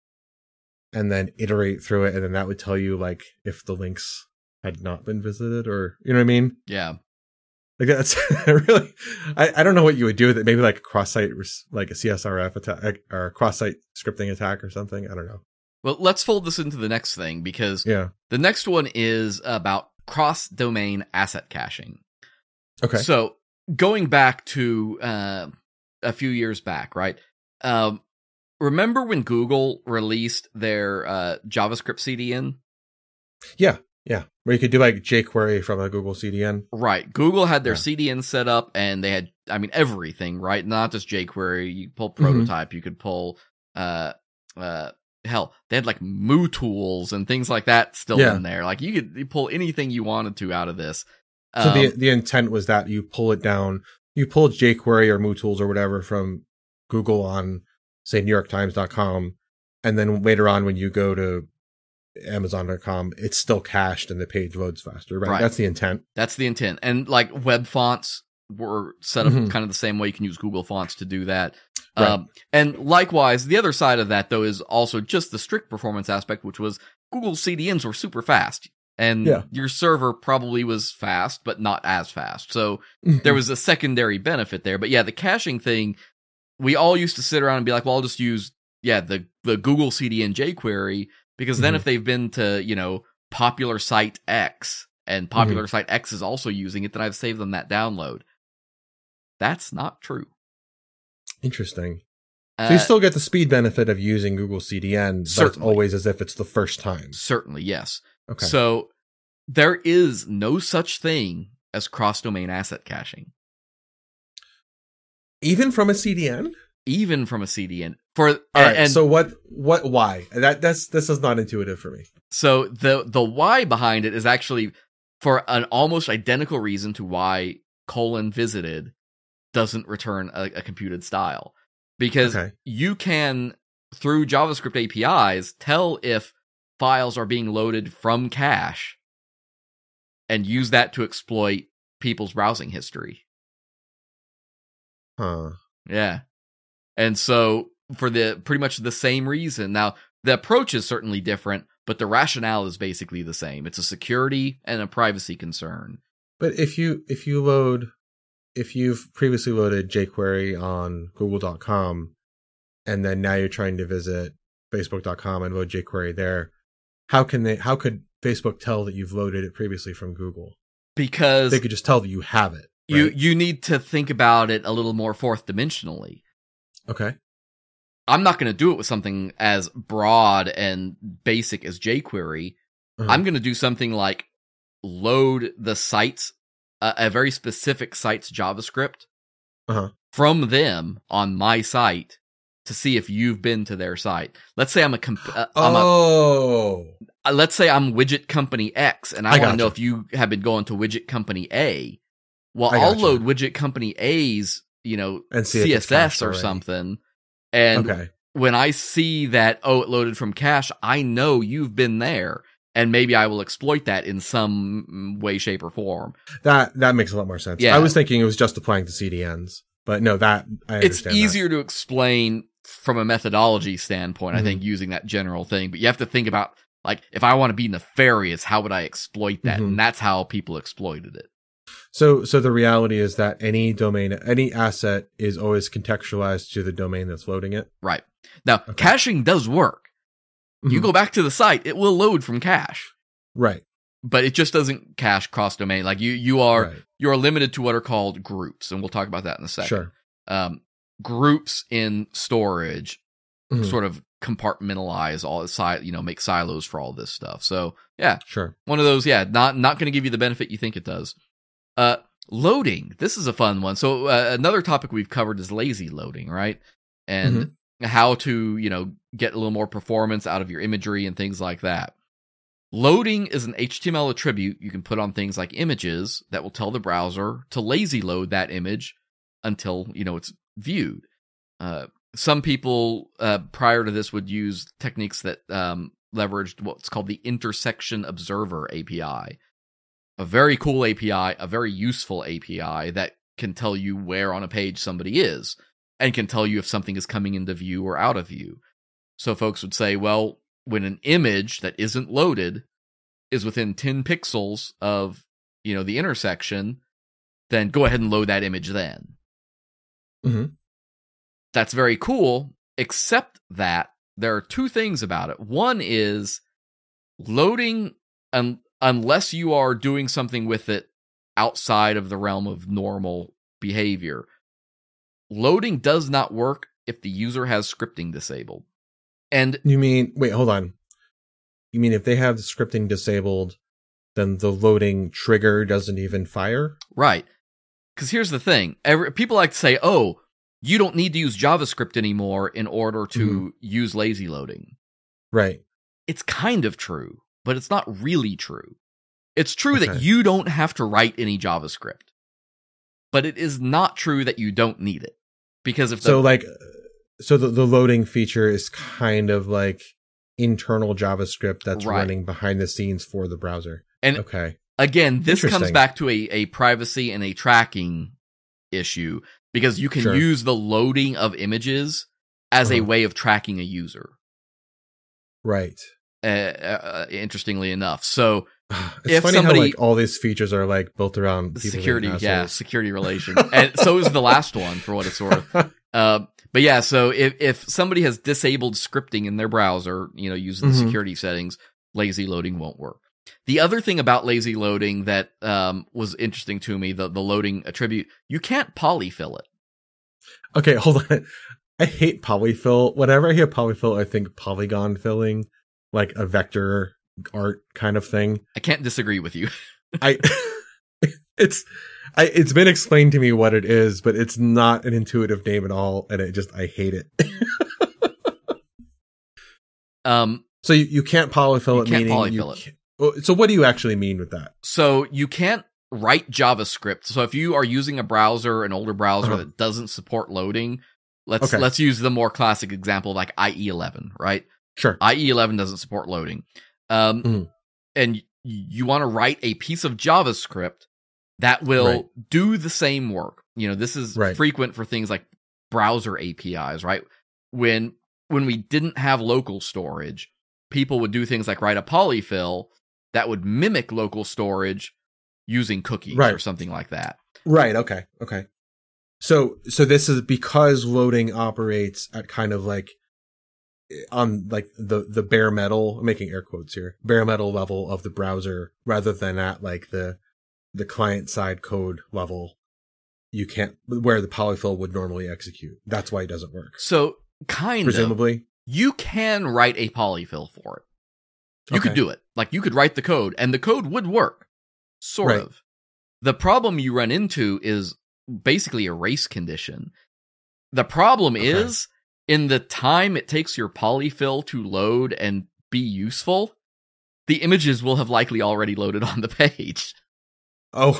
and then iterate through it, and then that would tell you like if the links had not been visited, or you know what I mean? Yeah. Like that's really, I don't know what you would do with it. Maybe like a cross-site, like a CSRF attack or a cross-site scripting attack or something. I don't know. Well, let's fold this into the next thing, because Yeah. the next one is about cross-domain asset caching. Okay. So going back to a few years back, right? Remember when Google released their JavaScript CDN? Yeah. Where you could do like jQuery from a Google CDN. Right. Google had their CDN set up, and they had, I mean, everything, right? Not just jQuery. You pull Prototype. You could pull, hell, they had like MooTools and things like that still in there. Like you could pull anything you wanted to out of this. So the intent was that you pull it down, you pull jQuery or MooTools or whatever from Google on, say, NewYorkTimes.com, and then later on when you go to Amazon.com, it's still cached and the page loads faster, right? That's the intent. That's the intent. And like web fonts were set up kind of the same way. You can use Google Fonts to do that. Right. And likewise, the other side of that, though, is also just the strict performance aspect, which was Google CDNs were super fast. And your server probably was fast, but not as fast. So there was a secondary benefit there. But yeah, the caching thing, we all used to sit around and be like, well, I'll just use, the Google CDN jQuery, because then if they've been to, you know, popular site X, and popular site X is also using it, then I've saved them that download. That's not true. Interesting. So you still get the speed benefit of using Google CDN, but it's always as if it's the first time. Certainly, yes. Okay. So there is no such thing as cross-domain asset caching. Even from a CDN? Even from a CDN. So why? This is not intuitive for me. So the why behind it is actually for an almost identical reason to why :visited doesn't return a computed style. Because you can, through JavaScript APIs, tell if files are being loaded from cache and use that to exploit people's browsing history. Huh. Yeah. And so for pretty much the same reason. Now, the approach is certainly different, but the rationale is basically the same. It's a security and a privacy concern. But if you've previously loaded jQuery on Google.com, and then now you're trying to visit Facebook.com and load jQuery there, how could Facebook tell that you've loaded it previously from Google? Because they could just tell that you have it. Right? You need to think about it a little more fourth dimensionally. Okay. I'm not going to do it with something as broad and basic as jQuery. I'm going to do something like load the site's, a very specific site's JavaScript from them on my site to see if you've been to their site. Let's say let's say I'm widget company X, and I want to know if you have been going to widget company A. Well, I'll load widget company A's, and CSS or something. And when I see that, it loaded from cache, I know you've been there. And maybe I will exploit that in some way, shape, or form. That makes a lot more sense. Yeah. I was thinking it was just applying to CDNs, but no, I understand. It's easier to explain from a methodology standpoint, I think, using that general thing. But you have to think about, like, if I want to be nefarious, how would I exploit that? And that's how people exploited it. So the reality is that any asset is always contextualized to the domain that's loading it. Right. Now, caching does work. You go back to the site, it will load from cache. Right. But it just doesn't cache cross-domain. Like you are limited to what are called groups, and we'll talk about that in a second. Sure. Groups in storage sort of compartmentalize all the make silos for all this stuff. So yeah. Sure. One of those, not going to give you the benefit you think it does. Loading. This is a fun one. So another topic we've covered is lazy loading, right? And how to, get a little more performance out of your imagery and things like that. Loading is an HTML attribute you can put on things like images that will tell the browser to lazy load that image until, it's viewed. Some people prior to this would use techniques that leveraged what's called the Intersection Observer API. A very cool API, a very useful API that can tell you where on a page somebody is and can tell you if something is coming into view or out of view. So folks would say, well, when an image that isn't loaded is within 10 pixels of, the intersection, then go ahead and load that image then. Mm-hmm. That's very cool, except that there are two things about it. One is loading, unless you are doing something with it outside of the realm of normal behavior, loading does not work if the user has scripting disabled. And you mean, wait, hold on. You mean if they have the scripting disabled, then the loading trigger doesn't even fire? Right. Because here's the thing. People like to say, oh, you don't need to use JavaScript anymore in order to use lazy loading. Right. It's kind of true, but it's not really true. It's true that you don't have to write any JavaScript, but it is not true that you don't need it. Because if the loading feature is kind of like internal JavaScript that's running behind the scenes for the browser. And again, this comes back to a privacy and a tracking issue, because you can use the loading of images as a way of tracking a user. Right. Interestingly enough. So it's funny how like all these features are like built around security, security relations. And so is the last one, for what it's worth. But yeah, so if somebody has disabled scripting in their browser, using the security settings, lazy loading won't work. The other thing about lazy loading that was interesting to me, the loading attribute, you can't polyfill it. Okay, hold on. I hate polyfill. Whenever I hear polyfill, I think polygon filling, like a vector art kind of thing. I can't disagree with you. It's been explained to me what it is, but it's not an intuitive name at all, and I hate it. So you can't polyfill it, meaning so what do you actually mean with that? So you can't write JavaScript. So if you are using a browser, an older browser that doesn't support loading, let's use the more classic example like IE11, right? Sure. IE11 doesn't support loading. And you want to write a piece of JavaScript that will do the same work. This is frequent for things like browser APIs, right? When we didn't have local storage, people would do things like write a polyfill that would mimic local storage using cookies or something like that. Right. Okay. So this is because loading operates at kind of like on like the bare metal, I'm making air quotes here, bare metal level of the browser rather than at like the client side code level. You can't, where the polyfill would normally execute. That's why it doesn't work. So presumably you can write a polyfill for it. You could do it. Like you could write the code and the code would work. Sort of. The problem you run into is basically a race condition. The problem is in the time it takes your polyfill to load and be useful, the images will have likely already loaded on the page. Oh.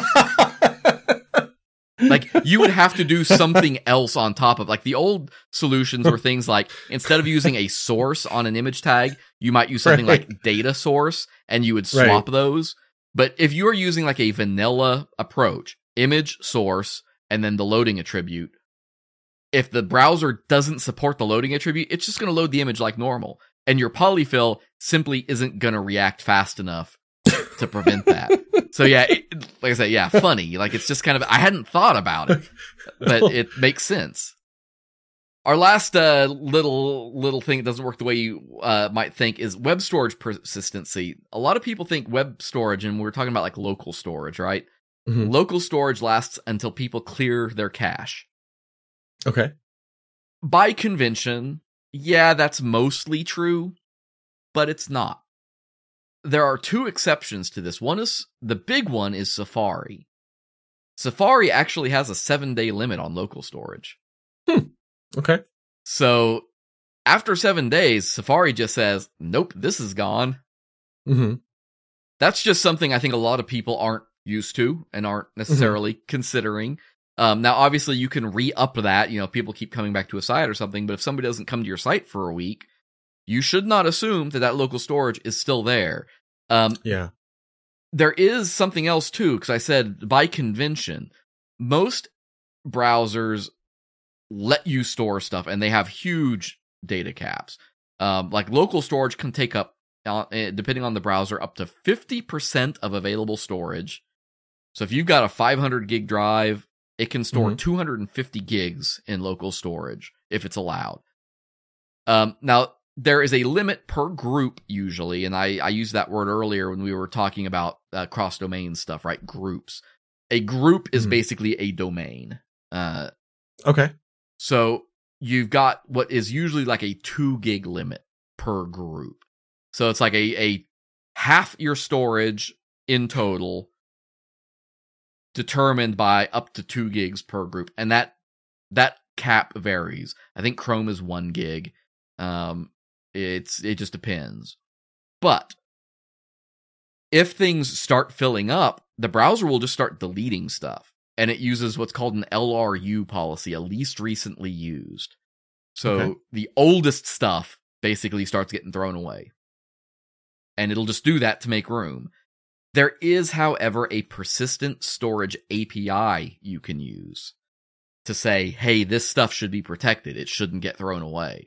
Like you would have to do something else on top of, like the old solutions were things like, instead of using a source on an image tag, you might use something like data source and you would swap those. But if you are using like a vanilla approach, image source, and then the loading attribute, if the browser doesn't support the loading attribute, it's just going to load the image like normal. And your polyfill simply isn't going to react fast enough to prevent that. So yeah, like I said, funny. Like it's just kind of, I hadn't thought about it, but it makes sense. Our last little thing that doesn't work the way you might think is web storage persistency. A lot of people think web storage, and we're talking about like local storage, right? Mm-hmm. Local storage lasts until people clear their cache. Okay. By convention, that's mostly true, but it's not. There are two exceptions to this. The big one is Safari. Safari actually has a 7-day limit on local storage. Okay. So after 7 days, Safari just says, nope, this is gone. Mm-hmm. That's just something I think a lot of people aren't used to and aren't necessarily considering. Now, obviously, you can re-up that. People keep coming back to a site or something, but if somebody doesn't come to your site for a week, you should not assume that local storage is still there. There is something else, too, because I said by convention, most browsers let you store stuff, and they have huge data caps. Like local storage can take up, depending on the browser, up to 50% of available storage. So if you've got a 500 gig drive, it can store 250 gigs in local storage if it's allowed. Now, there is a limit per group usually, and I used that word earlier when we were talking about cross-domain stuff, right? Groups. A group is basically a domain. Okay. So you've got what is usually like a 2 gig limit per group. So it's like a half your storage in total determined by up to 2 gigs per group. And that cap varies. I think Chrome is 1 gig. It just depends. But if things start filling up, the browser will just start deleting stuff. And it uses what's called an LRU policy, a least recently used. So the oldest stuff basically starts getting thrown away. And it'll just do that to make room. There is, however, a persistent storage API you can use to say, hey, this stuff should be protected. It shouldn't get thrown away.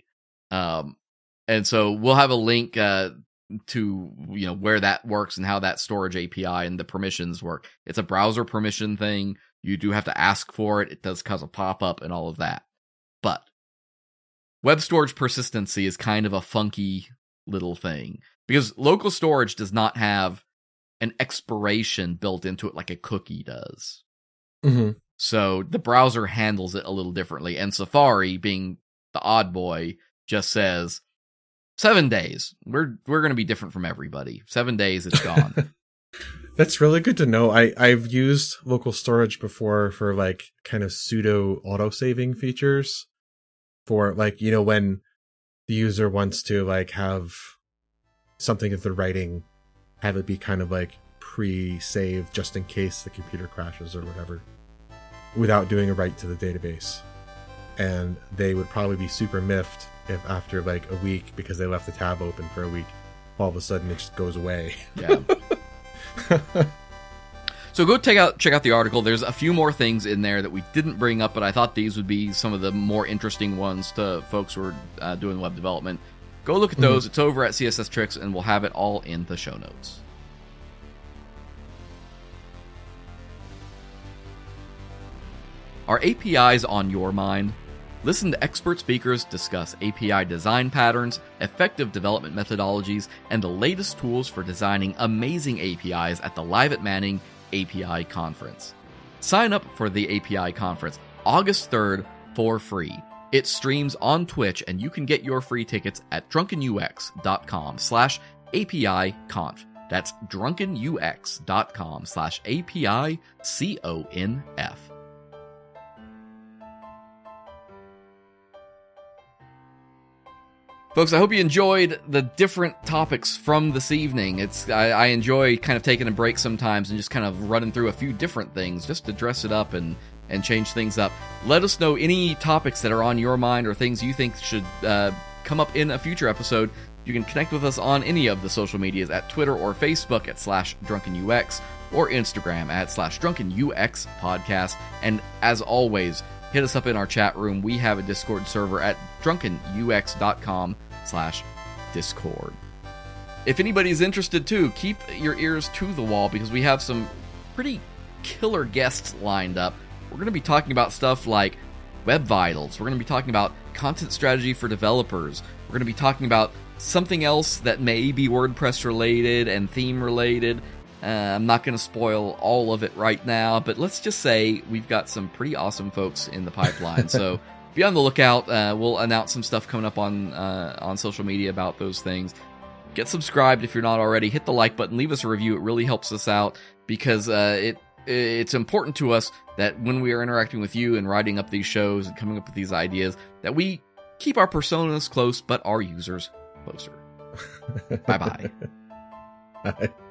And so we'll have a link to where that works and how that storage API and the permissions work. It's a browser permission thing. You do have to ask for it. It does cause a pop-up and all of that. But web storage persistency is kind of a funky little thing because local storage does not have an expiration built into it like a cookie does. So the browser handles it a little differently. And Safari, being the odd boy, just says 7 days. We're going to be different from everybody. 7 days, it's gone. That's really good to know. I've used local storage before for like kind of pseudo auto-saving features for like, when the user wants to like have something that they're writing, have it be kind of like pre-saved just in case the computer crashes or whatever without doing a write to the database. And they would probably be super miffed if after like a week, because they left the tab open for a week, all of a sudden it just goes away. Yeah. So go check out the article. There's a few more things in there that we didn't bring up, but I thought these would be some of the more interesting ones to folks who are doing web development. Go look at those. It's over at CSS Tricks, and we'll have it all in the show notes. Are APIs on your mind? Listen to expert speakers discuss API design patterns, effective development methodologies, and the latest tools for designing amazing APIs at the Live at Manning API Conference. Sign up for the API Conference August 3rd for free. It streams on Twitch, and you can get your free tickets at drunkenux.com/APIConf. That's drunkenux.com/APICONF. Folks, I hope you enjoyed the different topics from this evening. I enjoy kind of taking a break sometimes and just kind of running through a few different things just to dress it up and change things up. Let us know any topics that are on your mind or things you think should come up in a future episode. You can connect with us on any of the social medias at Twitter or Facebook at /DrunkenUX or Instagram at /DrunkenUX podcast. And as always, hit us up in our chat room. We have a Discord server at drunkenux.com/Discord. If anybody's interested too, keep your ears to the wall because we have some pretty killer guests lined up. We're going to be talking about stuff like Web Vitals. We're going to be talking about content strategy for developers. We're going to be talking about something else that may be WordPress related and theme related. I'm not going to spoil all of it right now, but let's just say we've got some pretty awesome folks in the pipeline. So be on the lookout. We'll announce some stuff coming up on social media about those things. Get subscribed if you're not already. Hit the like button. Leave us a review. It really helps us out because it's important to us that when we are interacting with you and writing up these shows and coming up with these ideas, that we keep our personas close, but our users closer. Bye-bye. Bye.